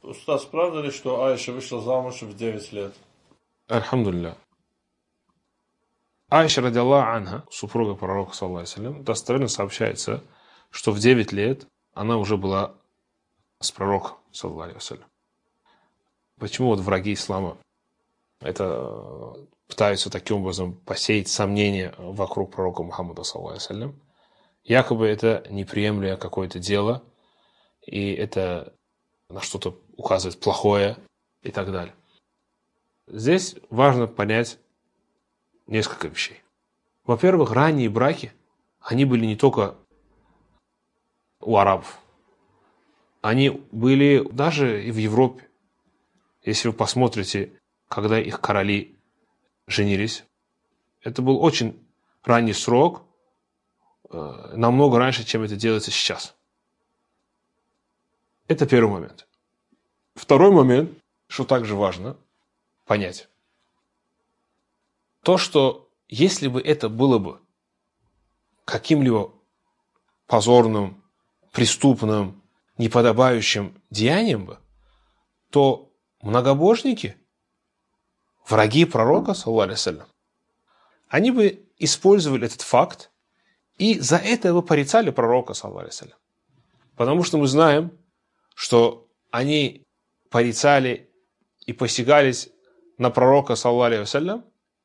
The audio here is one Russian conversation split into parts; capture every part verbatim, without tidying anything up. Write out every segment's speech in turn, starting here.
Устаз, правда ли, что Аиша вышла замуж в девять лет? Альхамдулилля. Аиша, ради Аллаха анха, супруга пророка, саллаллаху алейхи ва саллям, достоверно сообщается, что в девять лет она уже была с пророком, саллаллаху алейхи ва саллям. Почему вот враги ислама это пытаются таким образом посеять сомнения вокруг пророка Мухаммада, саллаллаху алейхи ва саллям? Якобы это неприемлемое какое-то дело, и это на что-то указывает плохое и так далее. Здесь важно понять несколько вещей. Во-первых, ранние браки, они были не только у арабов. Они были даже и в Европе. Если вы посмотрите, когда их короли женились, это был очень ранний срок, намного раньше, чем это делается сейчас. Это первый момент. Второй момент, что также важно понять. То, что если бы это было бы каким-либо позорным, преступным, неподобающим деянием бы, то многобожники, враги пророка, саллаллаху алейхи ва саллям, они бы использовали этот факт и за это бы порицали пророка, саллаллаху алейхи ва саллям. Потому что мы знаем, что они порицали и посягались на пророка, саллаллаху алейхи ва саллям,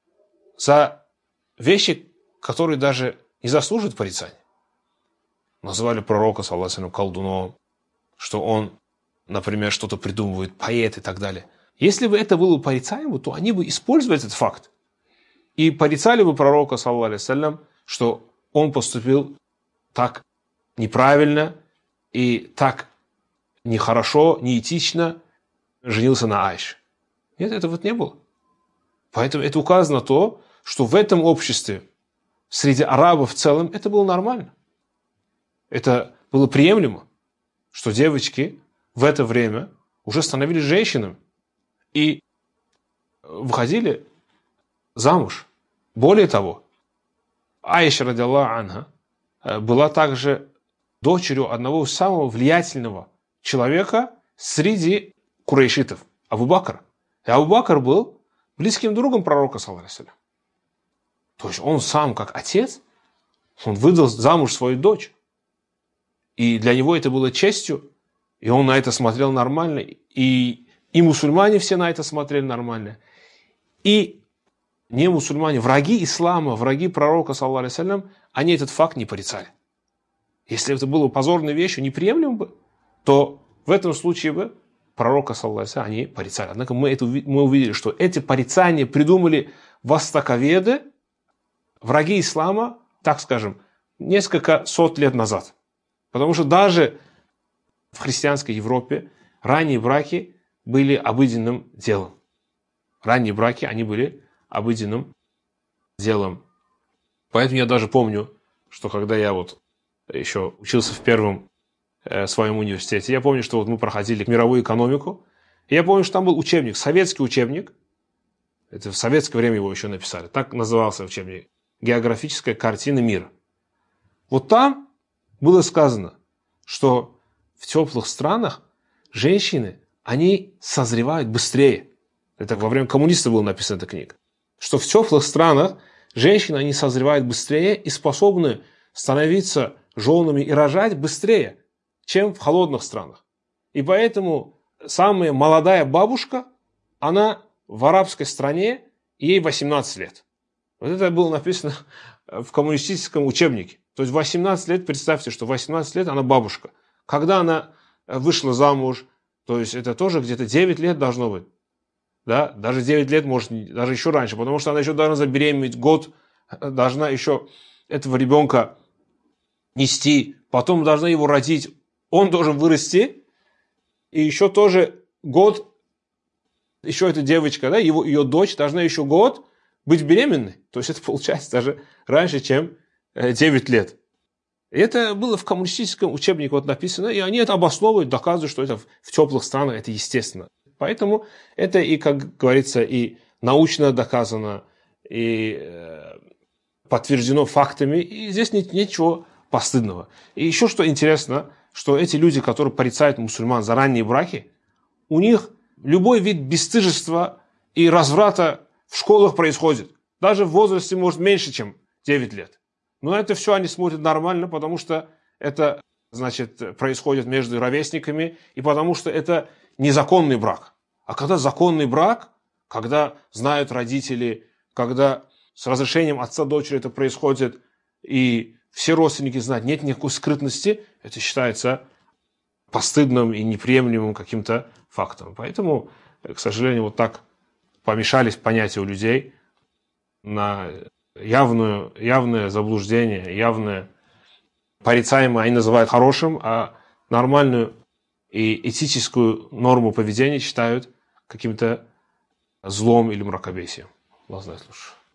за вещи, которые даже не заслуживают порицания. Называли пророка, саллаллаху алейхи ва саллям, колдуном, что он, например, что-то придумывает, поэт и так далее. Если бы это было порицаемо, то они бы использовали этот факт и порицали бы пророка, саллаллаху алейхи ва саллям, что он поступил так неправильно и так нехорошо, неэтично женился на Аише. Нет, этого вот не было. Поэтому это указано на то, что в этом обществе, среди арабов в целом, это было нормально. Это было приемлемо, что девочки в это время уже становились женщинами и выходили замуж. Более того, Аиша, ради Аллаха анха, была также дочерью одного самого влиятельного человека среди курейшитов, Абу Бакра. И Абу Бакр был близким другом пророка, саллаллаху алейхи ва саллям. То есть он сам, как отец, он выдал замуж свою дочь. И для него это было честью, и он на это смотрел нормально, и, и мусульмане все на это смотрели нормально. И не мусульмане, враги ислама, враги пророка, саллаллаху алейхи ва саллям, они этот факт не порицали. Если это было позорной вещью, неприемлемо бы, то в этом случае бы пророка, саллаллаху алейхи ва саллям, они порицали. Однако мы, это, мы увидели, что эти порицания придумали востоковеды, враги ислама, так скажем, несколько сот лет назад. Потому что даже в христианской Европе ранние браки были обыденным делом. Ранние браки, они были обыденным делом. Поэтому я даже помню, что когда я вот еще учился в первом э, своем университете, я помню, что вот мы проходили мировую экономику, и я помню, что там был учебник, советский учебник, это в советское время его еще написали, так назывался учебник, «Географическая картина мира». Вот там было сказано, что в теплых странах женщины, они созревают быстрее. Это во время коммунистов была написана эта книга. Что в теплых странах женщины, они созревают быстрее и способны становиться женами и рожать быстрее, чем в холодных странах. И поэтому самая молодая бабушка, она в арабской стране, ей восемнадцать лет. Вот это было написано в коммунистическом учебнике. То есть восемнадцать лет, представьте, что восемнадцать лет она бабушка. Когда она вышла замуж, то есть это тоже где-то девять лет должно быть. Да? Даже девять лет, может, даже еще раньше, потому что она еще должна забеременеть год, должна еще этого ребенка нести, потом должна его родить, он должен вырасти, и еще тоже год, еще эта девочка, да, его, ее дочь должна еще год быть беременной. То есть это получается даже раньше, чем девять лет. И это было в коммунистическом учебнике вот написано, и они это обосновывают, доказывают, что это в теплых странах это естественно. Поэтому это и, как говорится, и научно доказано, и подтверждено фактами, и здесь нет ничего постыдного. И еще что интересно, что эти люди, которые порицают мусульман за ранние браки, у них любой вид бесстыжества и разврата в школах происходит. Даже в возрасте, может, меньше, чем девять лет. Но это все они смотрят нормально, потому что это, значит, происходит между ровесниками, и потому что это незаконный брак. А когда законный брак, когда знают родители, когда с разрешением отца дочери это происходит, и все родственники знают, нет никакой скрытности, это считается постыдным и неприемлемым каким-то фактом. Поэтому, к сожалению, вот так помешались понятия у людей на явную, явное заблуждение, явное порицаемое они называют хорошим, а нормальную и этическую норму поведения считают каким-то злом или мракобесием. Аллах знает лучше.